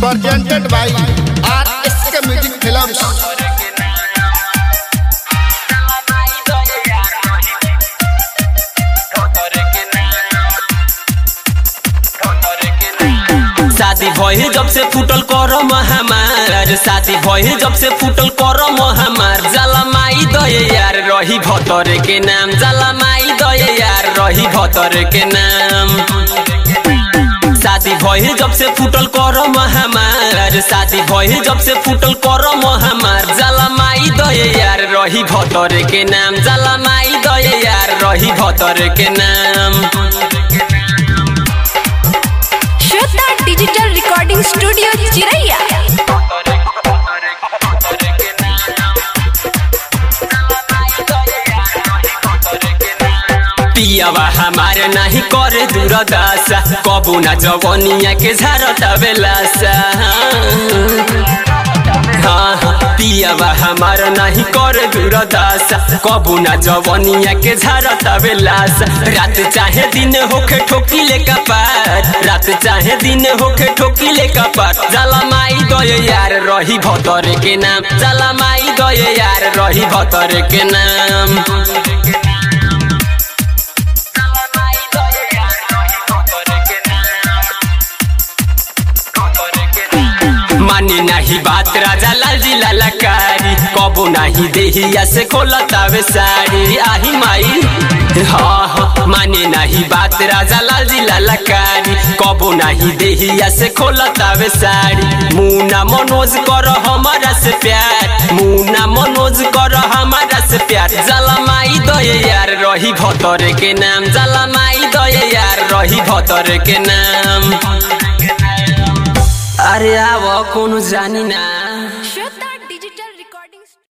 presented by RSK Music Films. शादी भइल जब से फुटल करम हमार, शादी भइल जब से फुटल करम हमार। जाला माई दये यार रही भतरे के नाम, जाला माई दये यार रही भतरे के नाम। शादी भइल जब से फुटल करम हमार, शादी भइल जब से फुटल करम हमार। जाला माई दये यार रही भतरे के नाम, जाला माई दये यार रही भतरे के नाम। श्वेता डिजिटल रिकॉर्डिंग स्टूडियो चिरैया। पियावा हमारे नहीं करे दूरदशा, कबू ना जवनिया के झारता बेलासा। पियावा हमारा नहीं करे दूरदशा, कबू ना जवनिया के झारता बेलासा। रात चाहे दिन होके ठोकिले कपार, रात चाहे दिन होके ठोकिले कपार। जाला माई दये यार रही भतरे के नाम, जाला माई दये यार रही भतरे के नाम। मानी नहीं बात राजा लालजी ललकारी, कबू नहीं देहिया से खोलतावे साड़ी। आही माई हाँ मानी नहीं बात राजा लालजी ललकारी, कबू नहीं देहिया से खोलतावे साड़ी। मुन्ना मनोज कर हमारा से प्यार, मुन्ना मनोज कर हमारा से प्यार। जाला माई दये यार रही भतरे के नाम, जाला माई दये यार रही भतरे के नाम। अरे आव कोनो जानी ना।